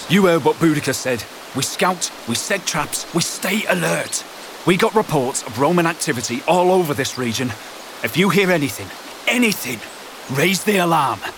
You heard what Boudica said. We scout, we set traps, we stay alert. We got reports of Roman activity all over this region. If you hear anything, raise the alarm.